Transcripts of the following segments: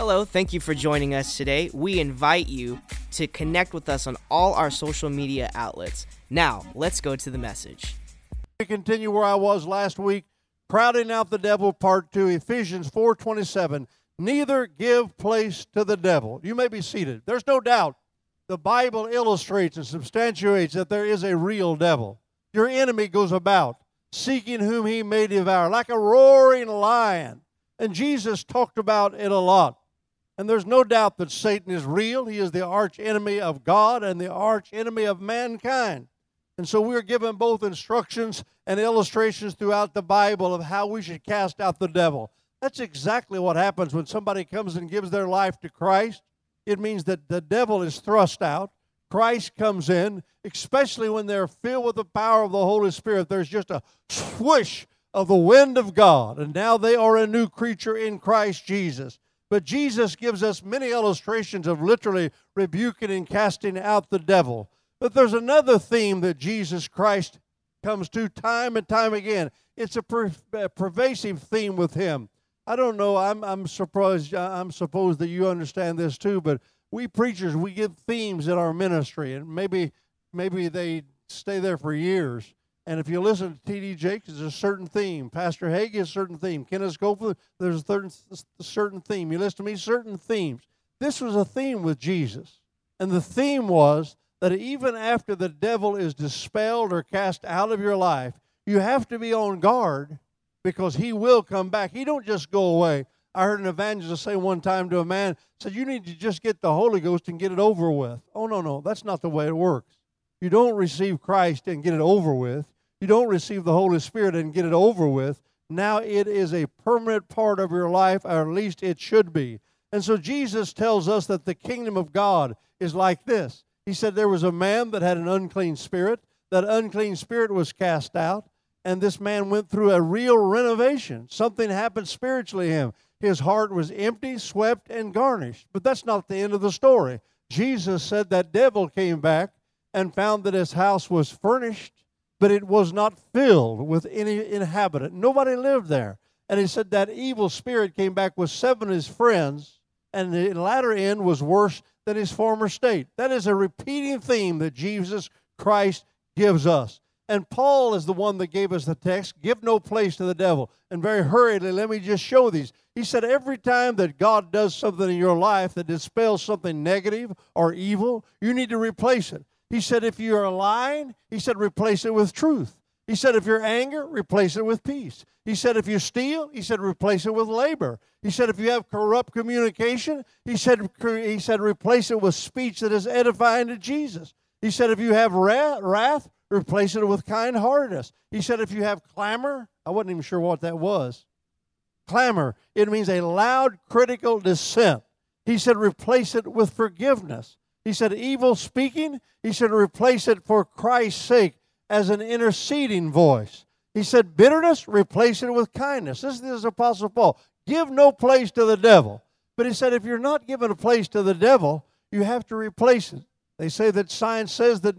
Hello, thank you for joining us today. We invite you to connect with us on all our social media outlets. Now, let's go to the message. We continue where I was last week, crowding out the devil, part 2, Ephesians 4:27. Neither give place to the devil. You may be seated. There's no doubt the Bible illustrates and substantiates that there is a real devil. Your enemy goes about seeking whom he may devour, like a roaring lion. And Jesus talked about it a lot. And there's no doubt that Satan is real. He is the arch enemy of God and the arch enemy of mankind. And so we're given both instructions and illustrations throughout the Bible of how we should cast out the devil. That's exactly what happens when somebody comes and gives their life to Christ. It means that the devil is thrust out. Christ comes in, especially when they're filled with the power of the Holy Spirit. There's just a swoosh of the wind of God, and now they are a new creature in Christ Jesus. But Jesus gives us many illustrations of literally rebuking and casting out the devil. But there's another theme that Jesus Christ comes to time and time again. It's a pervasive theme with him. I don't know, I'm supposed that you understand this too, but we preachers, we give themes in our ministry, and maybe they stay there for years. And if you listen to T.D. Jakes, there's a certain theme. Pastor Hagee has a certain theme. Kenneth Schofield, there's a certain theme. You listen to me, certain themes. This was a theme with Jesus. And the theme was that even after the devil is dispelled or cast out of your life, you have to be on guard because he will come back. He don't just go away. I heard an evangelist say one time to a man, said, you need to just get the Holy Ghost and get it over with. Oh, no, that's not the way it works. You don't receive Christ and get it over with. You don't receive the Holy Spirit and get it over with. Now it is a permanent part of your life, or at least it should be. And so Jesus tells us that the kingdom of God is like this. He said there was a man that had an unclean spirit. That unclean spirit was cast out, and this man went through a real renovation. Something happened spiritually to him. His heart was empty, swept, and garnished. But that's not the end of the story. Jesus said that devil came back and found that his house was furnished, but it was not filled with any inhabitant. Nobody lived there. And he said that evil spirit came back with 7 of his friends, and the latter end was worse than his former state. That is a repeating theme that Jesus Christ gives us. And Paul is the one that gave us the text, give no place to the devil. And very hurriedly, let me just show these. He said every time that God does something in your life that dispels something negative or evil, you need to replace it. He said if you're lying, he said replace it with truth. He said if you're angry, replace it with peace. He said if you steal, he said replace it with labor. He said if you have corrupt communication, he said replace it with speech that is edifying to Jesus. He said if you have wrath, replace it with kind-heartedness. He said if you have clamor, I wasn't even sure what that was. Clamor, it means a loud critical dissent. He said replace it with forgiveness. He said evil speaking, he said replace it for Christ's sake as an interceding voice. He said bitterness, replace it with kindness. This is Apostle Paul. Give no place to the devil. But he said if you're not giving a place to the devil, you have to replace it. They say that science says that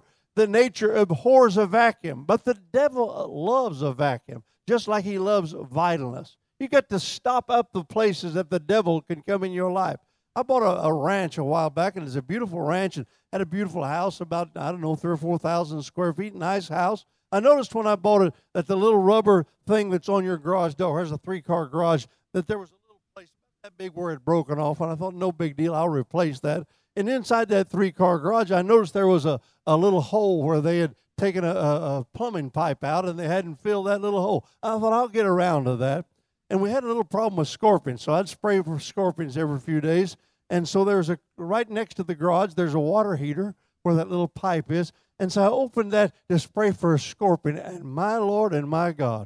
nature abhors a vacuum, but the devil loves a vacuum, just like he loves vitalness. You got to stop up the places that the devil can come in your life. I bought a ranch a while back, and it's a beautiful ranch and had a beautiful house, about, 3,000 or 4,000 square feet, nice house. I noticed when I bought it that the little rubber thing that's on your garage door, there's a 3-car garage, that there was a little place that big where it had broken off, and I thought, no big deal, I'll replace that. And inside that 3-car garage, I noticed there was a little hole where they had taken a plumbing pipe out, and they hadn't filled that little hole. I thought, I'll get around to that. And we had a little problem with scorpions, so I'd spray for scorpions every few days. And so right next to the garage, there's a water heater where that little pipe is. And so I opened that to spray for a scorpion, and my Lord and my God,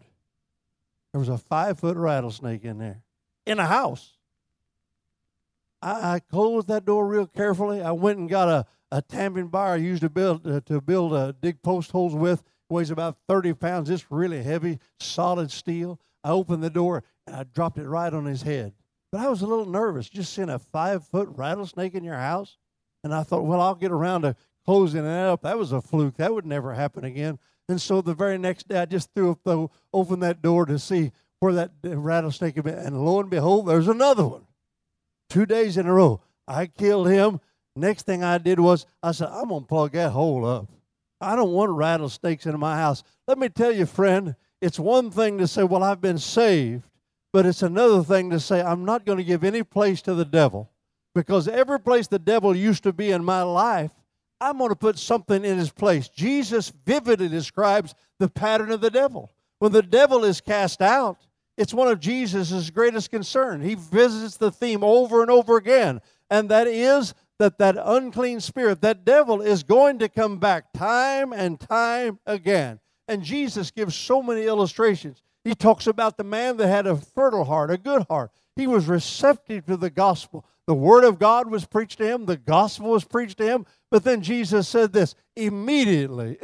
there was a 5-foot rattlesnake in there, in a house. I closed that door real carefully. I went and got a tamping bar I used to build dig post holes with. It weighs about 30 pounds. It's really heavy, solid steel. I opened the door, and I dropped it right on his head. But I was a little nervous, just seeing a 5-foot rattlesnake in your house. And I thought, well, I'll get around to closing it up. That was a fluke. That would never happen again. And so the very next day, I just opened that door to see where that rattlesnake had been. And lo and behold, there's another one. 2 days in a row. I killed him. Next thing I did was I said, I'm going to plug that hole up. I don't want rattlesnakes in my house. Let me tell you, friend, it's one thing to say, well, I've been saved, but it's another thing to say, I'm not going to give any place to the devil, because every place the devil used to be in my life, I'm going to put something in his place. Jesus vividly describes the pattern of the devil. When the devil is cast out, it's one of Jesus' greatest concern. He visits the theme over and over again, and that is that unclean spirit, that devil, is going to come back time and time again. And Jesus gives so many illustrations. He talks about the man that had a fertile heart, a good heart. He was receptive to the gospel. The word of God was preached to him. The gospel was preached to him. But then Jesus said this, immediately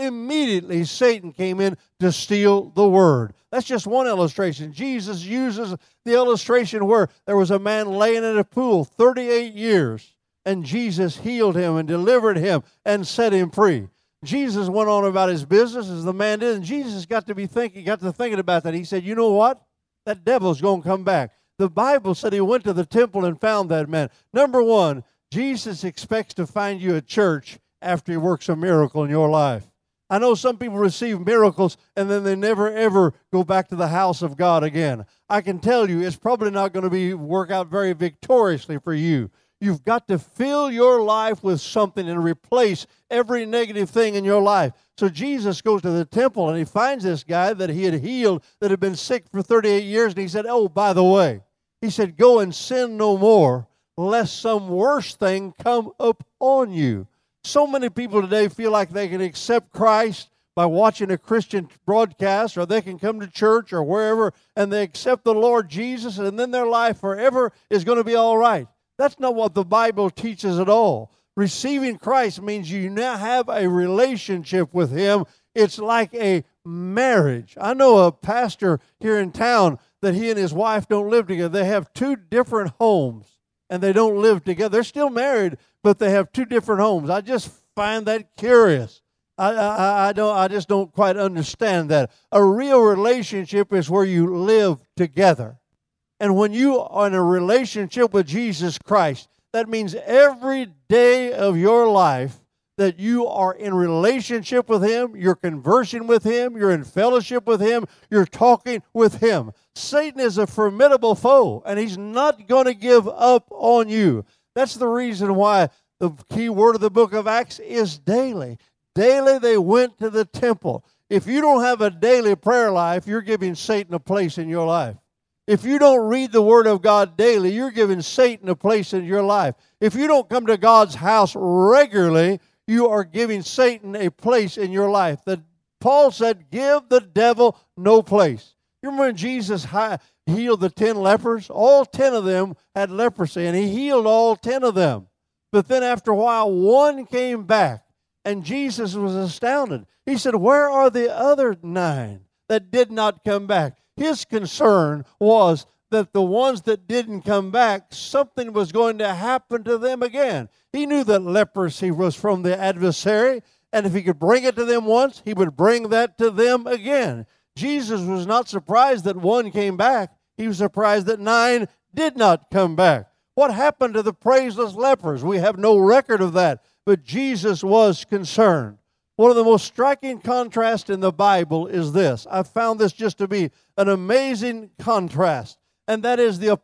Satan came in to steal the word. That's just one illustration. Jesus uses the illustration where there was a man laying in a pool 38 years, and Jesus healed him and delivered him and set him free. Jesus went on about his business as the man did, and Jesus got to thinking about that. He said, you know what? That devil's going to come back. The Bible said he went to the temple and found that man. Number one, Jesus expects to find you at church after he works a miracle in your life. I know some people receive miracles and then they never ever go back to the house of God again. I can tell you it's probably not going to work out very victoriously for you. You've got to fill your life with something and replace every negative thing in your life. So Jesus goes to the temple and he finds this guy that he had healed that had been sick for 38 years. And he said, oh, by the way, he said, go and sin no more, lest some worse thing come upon you. So many people today feel like they can accept Christ by watching a Christian broadcast, or they can come to church or wherever, and they accept the Lord Jesus, and then their life forever is going to be all right. That's not what the Bible teaches at all. Receiving Christ means you now have a relationship with Him. It's like a marriage. I know a pastor here in town that he and his wife don't live together. They have two different homes, and they don't live together. They're still married, but they have two different homes. I just find that curious. I just don't quite understand that. A real relationship is where you live together. And when you are in a relationship with Jesus Christ, that means every day of your life that you are in relationship with Him, you're conversing with Him, you're in fellowship with Him, you're talking with Him. Satan is a formidable foe, and he's not going to give up on you. That's the reason why the key word of the book of Acts is daily. Daily they went to the temple. If you don't have a daily prayer life, you're giving Satan a place in your life. If you don't read the Word of God daily, you're giving Satan a place in your life. If you don't come to God's house regularly, you are giving Satan a place in your life. Paul said, give the devil no place. You remember when Jesus healed the 10 lepers? All 10 of them had leprosy, and He healed all 10 of them. But then after a while, one came back, and Jesus was astounded. He said, where are the other 9 that did not come back? His concern was that the ones that didn't come back, something was going to happen to them again. He knew that leprosy was from the adversary, and if He could bring it to them once, He would bring that to them again. Jesus was not surprised that one came back. He was surprised that 9 did not come back. What happened to the praiseless lepers? We have no record of that, but Jesus was concerned. One of the most striking contrasts in the Bible is this. I found this just to be an amazing contrast, and that is the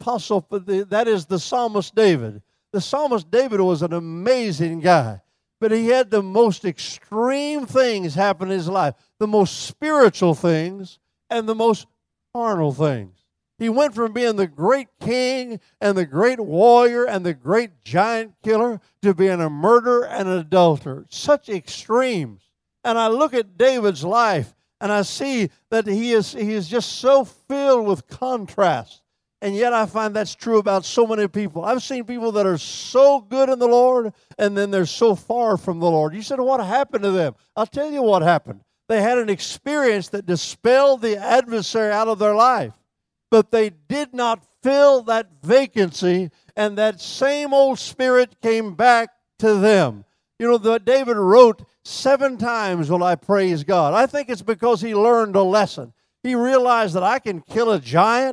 psalmist David. The psalmist David was an amazing guy, but he had the most extreme things happen in his life, the most spiritual things and the most carnal things. He went from being the great king and the great warrior and the great giant killer to being a murderer and an adulterer. Such extremes. And I look at David's life and I see that he is just so filled with contrast. And yet I find that's true about so many people. I've seen people that are so good in the Lord and then they're so far from the Lord. You said, what happened to them? I'll tell you what happened. They had an experience that dispelled the adversary out of their life. But they did not fill that vacancy, and that same old spirit came back to them. You know, David wrote, 7 times will I praise God. I think it's because he learned a lesson. He realized that I can kill a giant,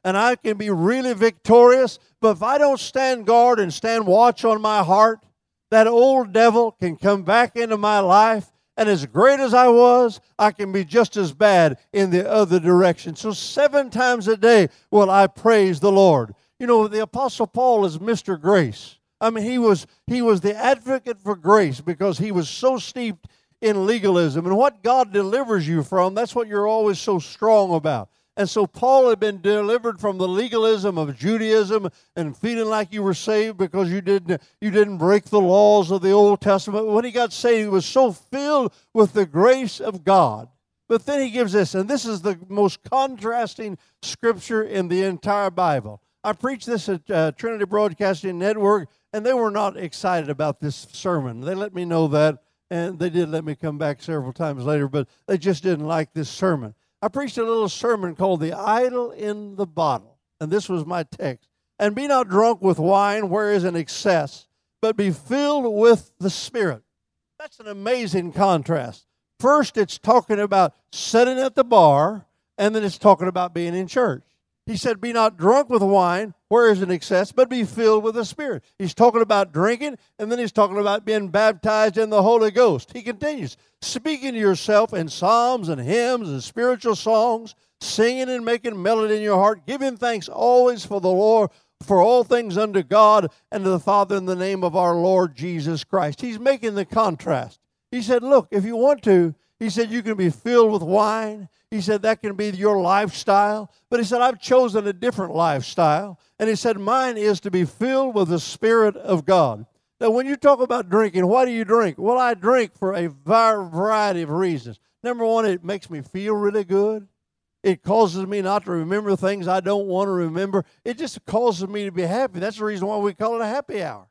and I can be really victorious. But if I don't stand guard and stand watch on my heart, that old devil can come back into my life. And as great as I was, I can be just as bad in the other direction. So 7 times a day will I praise the Lord. You know, the Apostle Paul is Mr. Grace. I mean, he was the advocate for grace because he was so steeped in legalism. And what God delivers you from, that's what you're always so strong about. And so Paul had been delivered from the legalism of Judaism and feeling like you were saved because you didn't break the laws of the Old Testament. When he got saved, he was so filled with the grace of God. But then he gives this, and this is the most contrasting scripture in the entire Bible. I preached this at Trinity Broadcasting Network, and they were not excited about this sermon. They let me know that, and they did let me come back several times later, but they just didn't like this sermon. I preached a little sermon called The Idol in the Bottle, and this was my text. And be not drunk with wine, where is an excess, but be filled with the Spirit. That's an amazing contrast. First, it's talking about sitting at the bar, and then it's talking about being in church. He said, be not drunk with wine, where is an excess, but be filled with the Spirit. He's talking about drinking, and then he's talking about being baptized in the Holy Ghost. He continues, speaking to yourself in psalms and hymns and spiritual songs, singing and making melody in your heart, giving thanks always for the Lord, for all things unto God and to the Father in the name of our Lord Jesus Christ. He's making the contrast. He said, look, if you want to, he said, you can be filled with wine. He said, that can be your lifestyle. But he said, I've chosen a different lifestyle. And he said, mine is to be filled with the Spirit of God. Now, when you talk about drinking, why do you drink? Well, I drink for a variety of reasons. Number one, it makes me feel really good. It causes me not to remember things I don't want to remember. It just causes me to be happy. That's the reason why we call it a happy hour.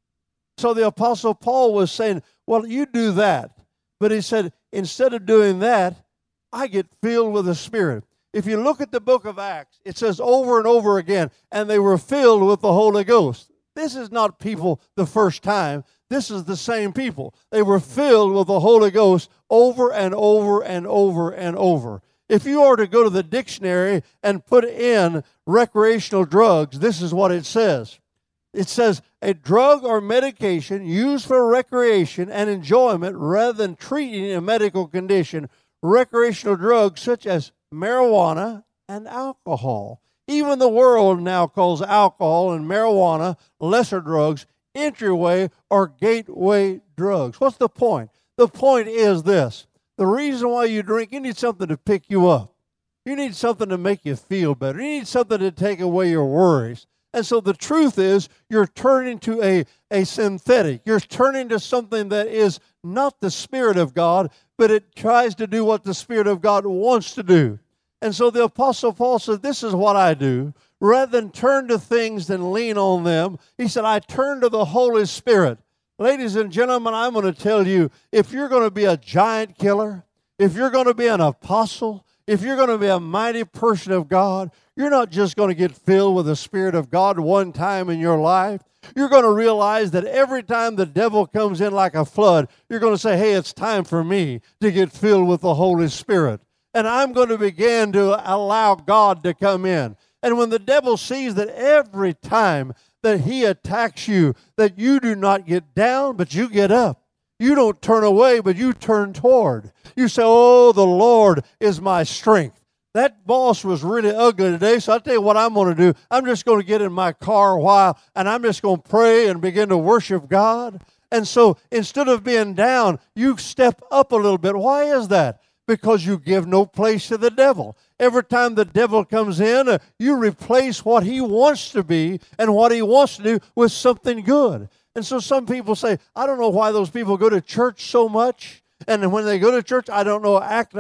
So the Apostle Paul was saying, well, you do that. But he said, instead of doing that, I get filled with the Spirit. If you look at the book of Acts, it says over and over again, and they were filled with the Holy Ghost. This is not people the first time. This is the same people. They were filled with the Holy Ghost over and over and over and over. If you are to go to the dictionary and put in recreational drugs, this is what it says. It says, a drug or medication used for recreation and enjoyment rather than treating a medical condition. Recreational drugs such as marijuana and alcohol. Even the world now calls alcohol and marijuana, lesser drugs, entryway or gateway drugs. What's the point? The point is this. The reason why you drink, you need something to pick you up. You need something to make you feel better. You need something to take away your worries. And so the truth is, you're turning to a synthetic. You're turning to something that is not the Spirit of God, but it tries to do what the Spirit of God wants to do. And so the Apostle Paul said, this is what I do. Rather than turn to things and lean on them, he said, I turn to the Holy Spirit. Ladies and gentlemen, I'm going to tell you, if you're going to be a giant killer, if you're going to be an apostle, if you're going to be a mighty person of God, you're not just going to get filled with the Spirit of God one time in your life. You're going to realize that every time the devil comes in like a flood, you're going to say, hey, it's time for me to get filled with the Holy Spirit. And I'm going to begin to allow God to come in. And when the devil sees that every time that he attacks you, that you do not get down, but you get up. You don't turn away, but you turn toward. You say, oh, the Lord is my strength. That boss was really ugly today, so I'll tell you what I'm going to do. I'm just going to get in my car a while, and I'm just going to pray and begin to worship God. And so instead of being down, you step up a little bit. Why is that? Because you give no place to the devil. Every time the devil comes in, you replace what he wants to be and what he wants to do with something good. And so some people say, I don't know why those people go to church so much. And when they go to church, I don't know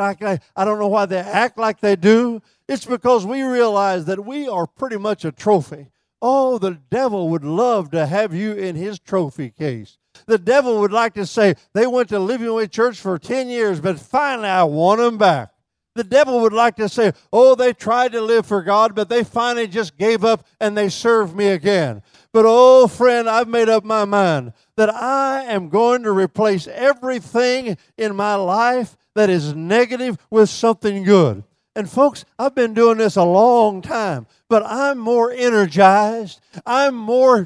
why they act like they do. It's because we realize that we are pretty much a trophy. Oh, the devil would love to have you in his trophy case. The devil would like to say, they went to Living Way Church for 10 years, but finally I want them back. The devil would like to say, oh, they tried to live for God, but they finally just gave up and they served me again. But, oh, friend, I've made up my mind that I am going to replace everything in my life that is negative with something good. And folks, I've been doing this a long time, but I'm more energized. I'm more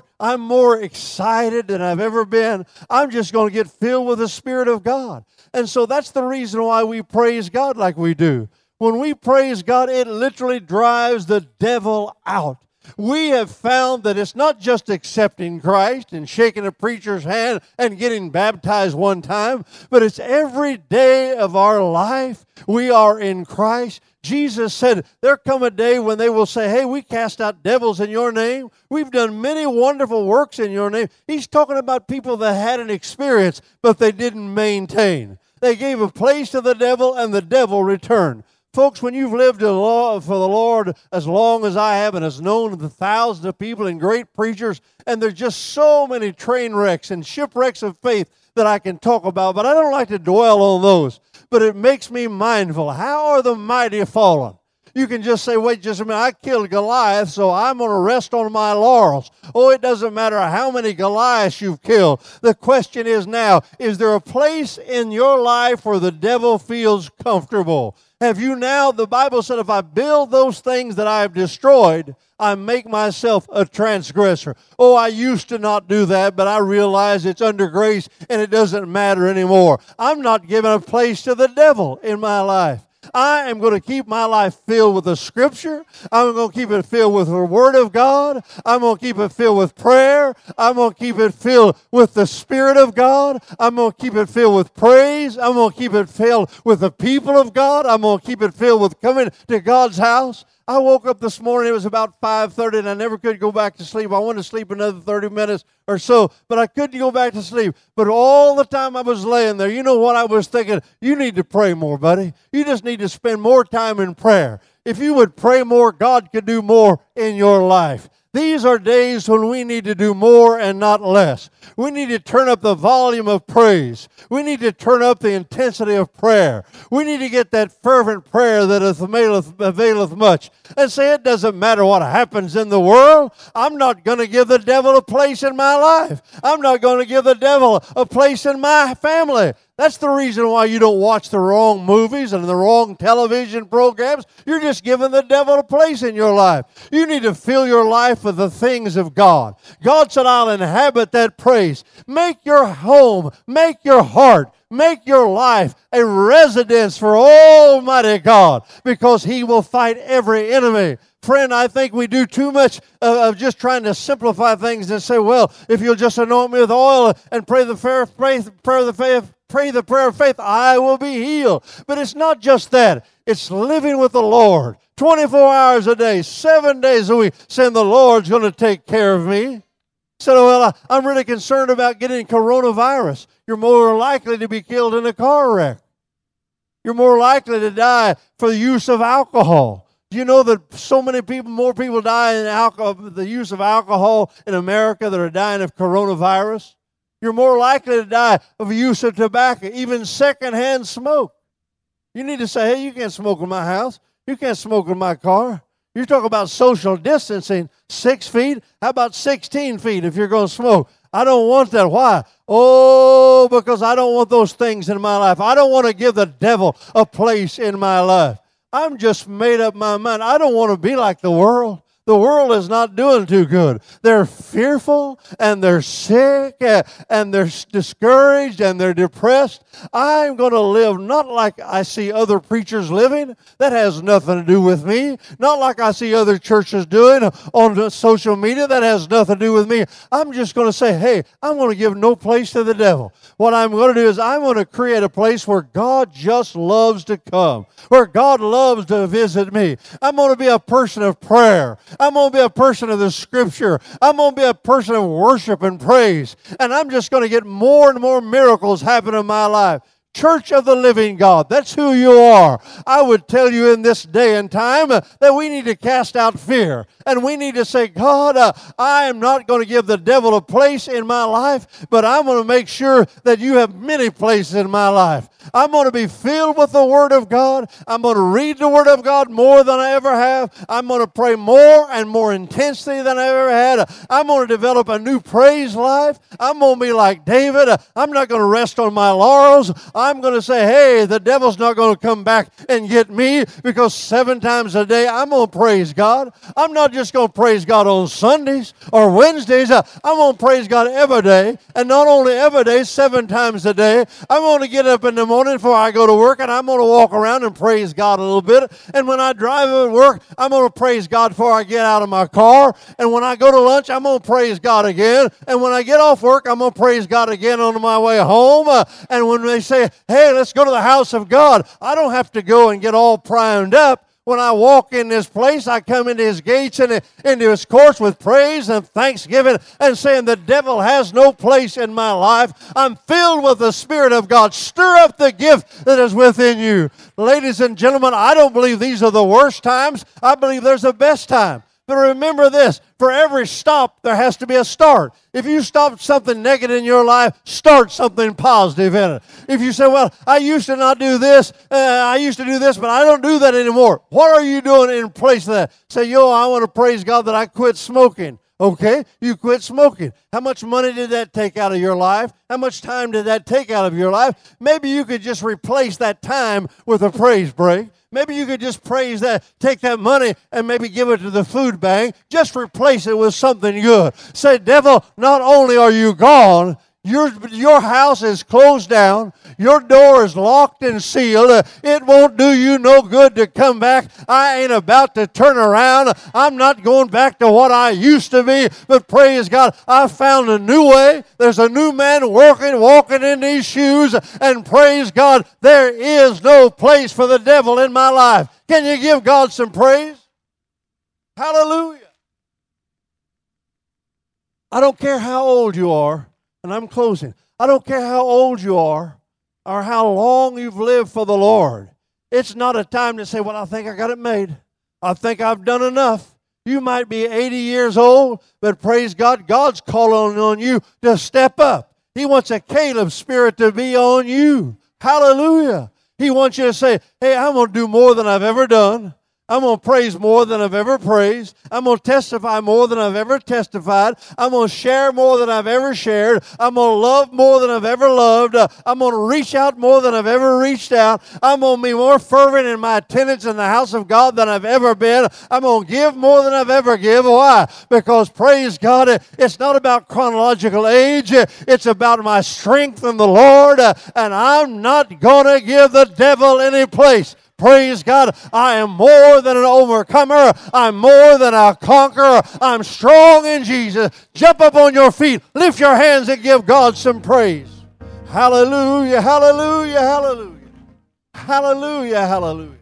excited than I've ever been. I'm just going to get filled with the Spirit of God. And so that's the reason why we praise God like we do. When we praise God, it literally drives the devil out. We have found that it's not just accepting Christ and shaking a preacher's hand and getting baptized one time, but it's every day of our life we are in Christ. Jesus said, there come a day when they will say, hey, we cast out devils in your name. We've done many wonderful works in your name. He's talking about people that had an experience, but they didn't maintain. They gave a place to the devil, and the devil returned. Folks, when you've lived for the Lord as long as I have and has known the thousands of people and great preachers, and there's just so many train wrecks and shipwrecks of faith that I can talk about, but I don't like to dwell on those. But it makes me mindful. How are the mighty fallen? You can just say, wait just a minute, I killed Goliath, so I'm going to rest on my laurels. Oh, it doesn't matter how many Goliaths you've killed. The question is now, is there a place in your life where the devil feels comfortable? Have you now, the Bible said, if I build those things that I have destroyed, I make myself a transgressor. Oh, I used to not do that, but I realize it's under grace and it doesn't matter anymore. I'm not giving a place to the devil in my life. I am going to keep my life filled with the Scripture. I'm going to keep it filled with the Word of God. I'm going to keep it filled with prayer. I'm going to keep it filled with the Spirit of God. I'm going to keep it filled with praise. I'm going to keep it filled with the people of God. I'm going to keep it filled with coming to God's house. I woke up this morning, it was about 5:30, and I never could go back to sleep. I wanted to sleep another 30 minutes or so, but I couldn't go back to sleep. But all the time I was laying there, you know what I was thinking? You need to pray more, buddy. You just need to spend more time in prayer. If you would pray more, God could do more in your life. These are days when we need to do more and not less. We need to turn up the volume of praise. We need to turn up the intensity of prayer. We need to get that fervent prayer that availeth much. And say, it doesn't matter what happens in the world. I'm not going to give the devil a place in my life. I'm not going to give the devil a place in my family. That's the reason why you don't watch the wrong movies and the wrong television programs. You're just giving the devil a place in your life. You need to fill your life with the things of God. God said, I'll inhabit that praise. Make your home, make your heart, make your life a residence for Almighty God, because He will fight every enemy. Friend, I think we do too much of just trying to simplify things and say, well, if you'll just anoint me with oil and pray the prayer of faith, I will be healed. But it's not just that. It's living with the Lord 24 hours a day, 7 days a week, saying the Lord's going to take care of me. Said, well, I'm really concerned about getting coronavirus. You're more likely to be killed in a car wreck. You're more likely to die for the use of alcohol. Do you know that so many people, more people die in the use of alcohol in America that are dying of coronavirus? You're more likely to die of the use of tobacco, even secondhand smoke. You need to say, hey, you can't smoke in my house. You can't smoke in my car. You talk about social distancing, 6 feet. How about 16 feet if you're going to smoke? I don't want that. Why? Oh, because I don't want those things in my life. I don't want to give the devil a place in my life. I'm just made up my mind. I don't want to be like the world. The world is not doing too good. They're fearful, and they're sick, and they're discouraged, and they're depressed. I'm going to live not like I see other preachers living. That has nothing to do with me. Not like I see other churches doing on social media. That has nothing to do with me. I'm just going to say, hey, I'm going to give no place to the devil. What I'm going to do is I'm going to create a place where God just loves to come, where God loves to visit me. I'm going to be a person of prayer. I'm going to be a person of the Scripture. I'm going to be a person of worship and praise. And I'm just going to get more and more miracles happen in my life. Church of the Living God, that's who you are. I would tell you in this day and time that we need to cast out fear. And we need to say, God, I am not going to give the devil a place in my life, but I'm going to make sure that you have many places in my life. I'm going to be filled with the Word of God. I'm going to read the Word of God more than I ever have. I'm going to pray more and more intensely than I ever had. I'm going to develop a new praise life. I'm going to be like David. I'm not going to rest on my laurels. I'm going to say, hey, the devil's not going to come back and get me, because 7 times a day I'm going to praise God. I'm not just going to praise God on Sundays or Wednesdays. I'm going to praise God every day. And not only every day, 7 times a day. I'm going to get up in the morning before I go to work, and I'm going to walk around and praise God a little bit. And when I drive at work, I'm going to praise God before I get out of my car. And when I go to lunch, I'm going to praise God again. And when I get off work, I'm going to praise God again on my way home. And when they say, hey, let's go to the house of God, I don't have to go and get all primed up. When I walk in this place, I come into His gates and into His courts with praise and thanksgiving and saying the devil has no place in my life. I'm filled with the Spirit of God. Stir up the gift that is within you. Ladies and gentlemen, I don't believe these are the worst times. I believe there's the best time. But remember this, for every stop, there has to be a start. If you stop something negative in your life, start something positive in it. If you say, well, I used to not do this, I used to do this, but I don't do that anymore. What are you doing in place of that? Say, I want to praise God that I quit smoking. Okay, you quit smoking. How much money did that take out of your life? How much time did that take out of your life? Maybe you could just replace that time with a praise break. Maybe you could just praise that, take that money and maybe give it to the food bank. Just replace it with something good. Say, devil, not only are you gone, your house is closed down. Your door is locked and sealed. It won't do you no good to come back. I ain't about to turn around. I'm not going back to what I used to be. But praise God, I found a new way. There's a new man walking in these shoes. And praise God, there is no place for the devil in my life. Can you give God some praise? Hallelujah. I don't care how old you are. And I'm closing. I don't care how old you are or how long you've lived for the Lord. It's not a time to say, well, I think I got it made. I think I've done enough. You might be 80 years old, but praise God, God's calling on you to step up. He wants a Caleb spirit to be on you. Hallelujah. He wants you to say, hey, I'm going to do more than I've ever done. I'm going to praise more than I've ever praised. I'm going to testify more than I've ever testified. I'm going to share more than I've ever shared. I'm going to love more than I've ever loved. I'm going to reach out more than I've ever reached out. I'm going to be more fervent in my attendance in the house of God than I've ever been. I'm going to give more than I've ever given. Why? Because, praise God, it's not about chronological age. It's about my strength in the Lord, and I'm not going to give the devil any place. Praise God, I am more than an overcomer. I'm more than a conqueror. I'm strong in Jesus. Jump up on your feet, lift your hands, and give God some praise. Hallelujah, hallelujah, hallelujah. Hallelujah, hallelujah.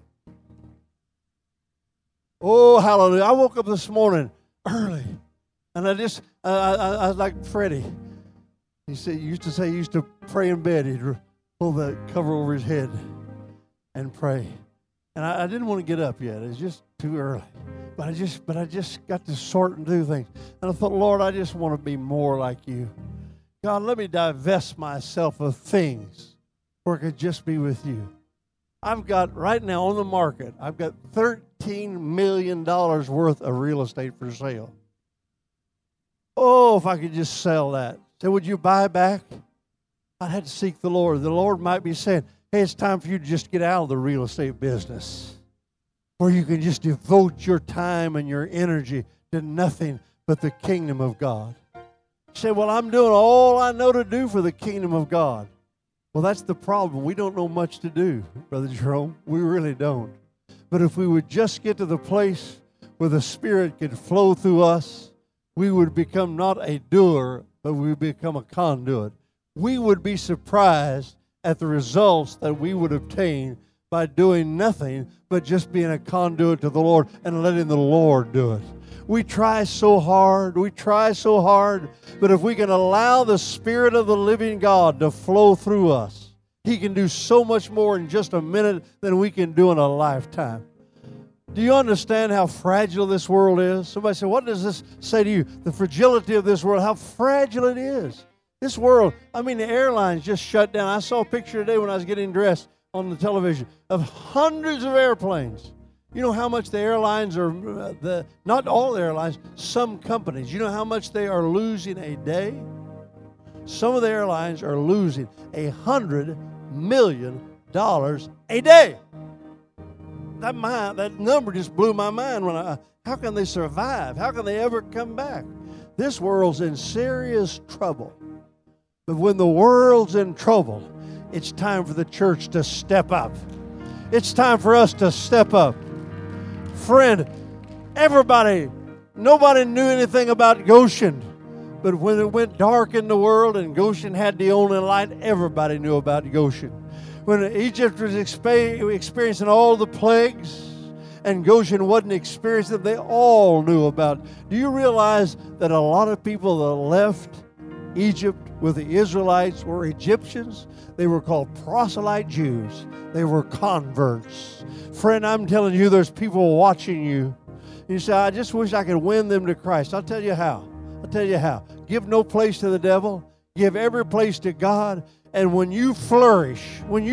Oh, hallelujah. I woke up this morning early, and I was like Freddie. He used to pray in bed. He'd pull the cover over his head and pray. And I didn't want to get up yet. It was just too early. But I just got to sort and do things. And I thought, Lord, I just want to be more like you. God, let me divest myself of things where I could just be with you. I've got, right now on the market, I've got $13 million worth of real estate for sale. Oh, if I could just sell that. So would you buy back? I'd have to seek the Lord. The Lord might be saying, hey, it's time for you to just get out of the real estate business where you can just devote your time and your energy to nothing but the kingdom of God. You say, well, I'm doing all I know to do for the kingdom of God. Well, that's the problem. We don't know much to do, Brother Jerome. We really don't. But if we would just get to the place where the Spirit could flow through us, we would become not a doer, but we would become a conduit. We would be surprised at the results that we would obtain by doing nothing but just being a conduit to the Lord and letting the Lord do it. We try so hard, but if we can allow the Spirit of the living God to flow through us, He can do so much more in just a minute than we can do in a lifetime. Do you understand how fragile this world is? Somebody said, what does this say to you? The fragility of this world, how fragile it is. This world, the airlines just shut down. I saw a picture today when I was getting dressed on the television of hundreds of airplanes. You know how much the airlines are, not all airlines, some companies, you know how much they are losing a day? Some of the airlines are losing $100 million a day. That number just blew my mind. How can they survive? How can they ever come back? This world's in serious trouble. But when the world's in trouble, it's time for the church to step up. It's time for us to step up. Friend, nobody knew anything about Goshen. But when it went dark in the world and Goshen had the only light, everybody knew about Goshen. When Egypt was experiencing all the plagues and Goshen wasn't experiencing it, they all knew about it. Do you realize that a lot of people that left Egypt with the Israelites were Egyptians? They were called proselyte Jews. They were converts. Friend, I'm telling you, there's people watching you. You say, I just wish I could win them to Christ. I'll tell you how. Give no place to the devil. Give every place to God. And when you flourish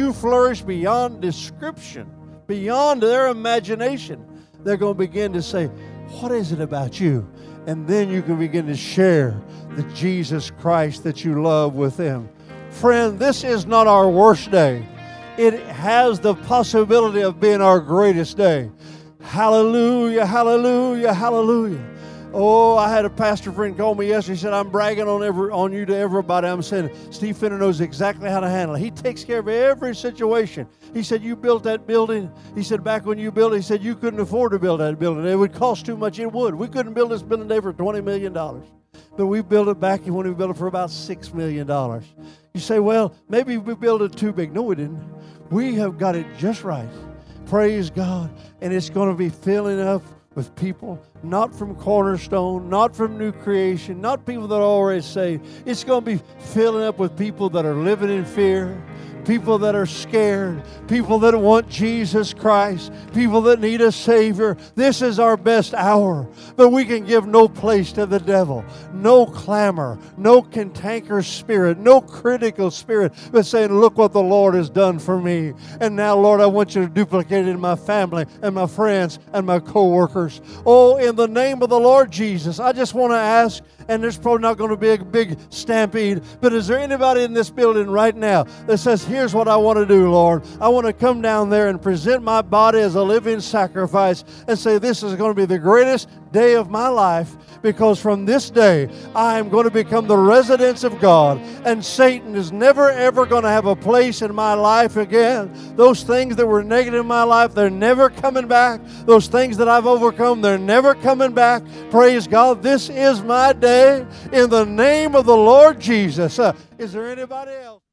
beyond description, beyond their imagination, they're going to begin to say, what is it about you? And then you can begin to share the Jesus Christ that you love with them. Friend, this is not our worst day. It has the possibility of being our greatest day. Hallelujah, hallelujah, hallelujah. Oh, I had a pastor friend call me yesterday. He said, I'm bragging on you to everybody. I'm saying, Steve Fenner knows exactly how to handle it. He takes care of every situation. He said, you built that building. He said, back when you built it, he said, you couldn't afford to build that building. It would cost too much. It would. We couldn't build this building today for $20 million. But we built it back when we built it for about $6 million. You say, well, maybe we built it too big. No, we didn't. We have got it just right. Praise God. And it's going to be filling up with people, not from Cornerstone, not from New Creation, not people that are already saved. It's going to be filling up with people that are living in fear, people that are scared, people that want Jesus Christ, people that need a Savior. This is our best hour, but we can give no place to the devil. No clamor, no cantankerous spirit, no critical spirit, but saying, look what the Lord has done for me. And now, Lord, I want you to duplicate it in my family and my friends and my co-workers. Oh, in the name of the Lord Jesus, I just want to ask, and there's probably not going to be a big stampede, but is there anybody in this building right now that says, here's what I want to do, Lord. I want to come down there and present my body as a living sacrifice and say, this is going to be the greatest day of my life, because from this day I am going to become the residence of God, and Satan is never ever going to have a place in my life again. Those things that were negative in my life, they're never coming back. Those things that I've overcome, they're never coming back. Praise God. This is my day in the name of the Lord Jesus. Is there anybody else?